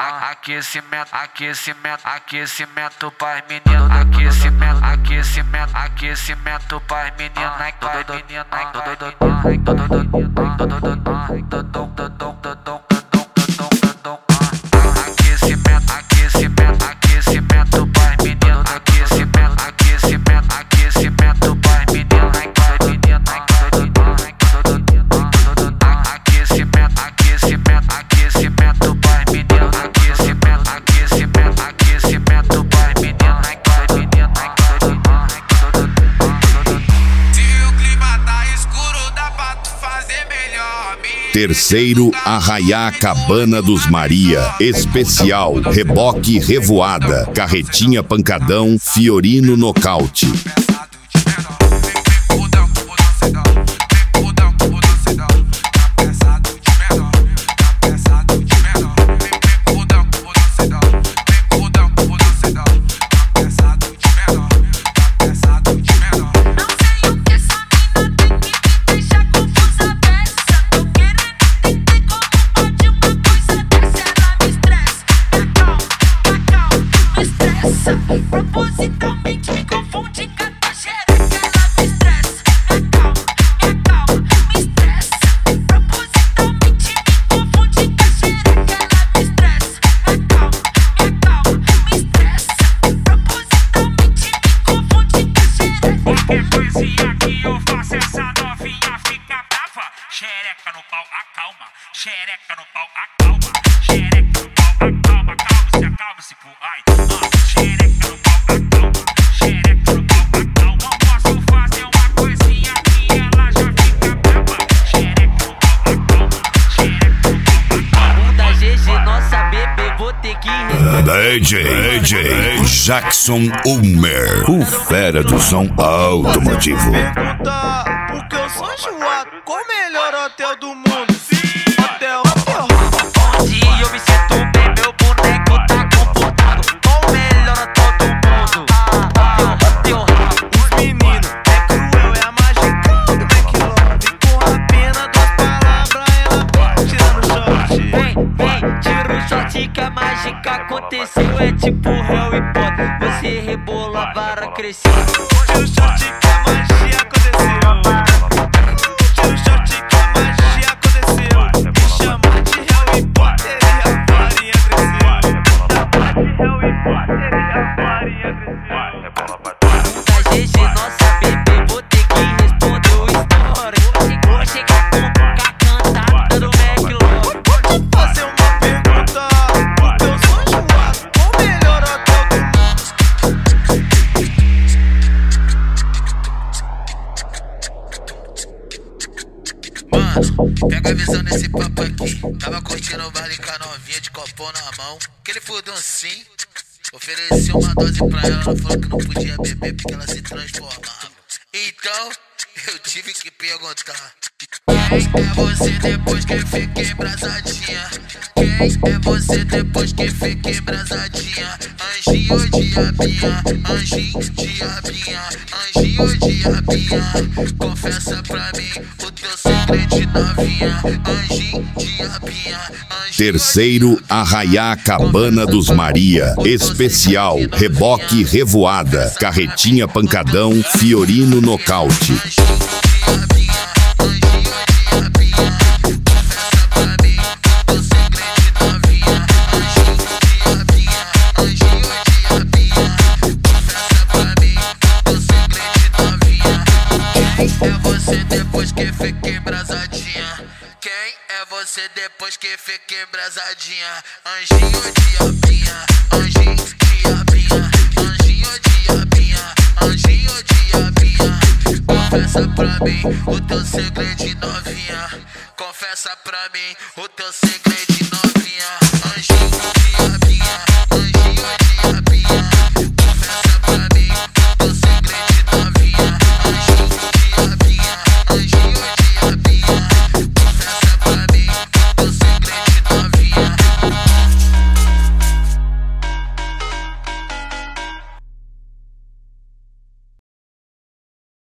Aquecimento, aquecimento, aquecimento pras meninas. Aquecimento, aquecimento, aquecimento pras meninas. Aquecimento, aquecimento, aquecimento pras meninas. Aquecimento, aquecimento, aquecimento pras meninas. Aquecimento, aquecimento, aquecimento pras meninas. Aquecimento, aquecimento, aquecimento pras meninas. Se o clima tá escuro, dá pra tu fazer melhor. Terceiro Arraiá Cabana dos Maria. Especial Reboque Revoada. Carretinha Pancadão. Fiorino Nocaute. Propositalmente me confunde com a tua xereca, ela me estressa. Me acalma, me estressa. Propositalmente me confunde com a xereca, ela me estressa. Me acalma, me estressa. Propositalmente me confunde com a xereca. Qualquer coisinha que eu faço, essa novinha fica brava. Xereca no pau, acalma. Xereca no pau, acalma. Xereca no pau, acalma. Acalma-se, pô, ai. Xereca no pau, acalma. Xereca no pau, acalma. Posso fazer uma coisinha que ela já fica brava. Xereca no pau, acalma. Xereca no pau, acalma. Um da GG, nossa bebê, vou ter que DJ Jackson Ulmer. O fera do som automotivo. Perguntar por que eu sou enjoado. Qual o melhor hotel do mundo? Hotel onde eu me sinto bem, meu boneco tá confortável. Qual o melhor hotel do mundo? Teu rabo. Os meninos é cruel, é a mágica do McLove. Com apenas duas palavras ela pode tirar no short. Vem, tira o short que a mágica aconteceu. É tipo Harry Potter, você rebola, a vara cresceu. Tira o short que a magia aconteceu. Tira o short que a magia aconteceu. Me chamar de Harry Potter e a farinha cresceu. De Harry Potter e a farinha cresceu. Da GG, nossa bebê, vou ter que responder o story. Vou chegar com a cantada do McLove. Vou te fazer uma pergunta, porque eu sou enjoado. Qual o melhor hotel do Mano, pega a visão desse papo aqui. Tava curtindo o baile com a novinha de copão na mão. Aquele furduncinho. Ofereci uma dose pra ela, ela falou que não podia beber porque ela se transformava. Então, eu tive que perguntar: quem é você depois que fica embrasadinha? Quem é você depois que fica embrasadinha? Anjinho ou diabinha? Anjinho, diabinha. Anjinho ou diabinha? Confessa pra mim o teu segredo de novinha. Anjinho, diabinha. Terceiro Arraiá Cabana dos Maria. Especial Reboque Revoada. Carretinha Pancadão. Fiorino Nocaute. É você depois que fica embrasadinha? Quem é você depois que fica embrasadinha? Anjinho ou diabinha? Anjinho, diabinha. Anjinho ou diabinha? Anjinho ou diabinha? Confessa pra mim o teu segredo de novinha. Confessa pra mim o teu segredo de novinha. Anjinho ou diabinha? Anjinho ou diabinha?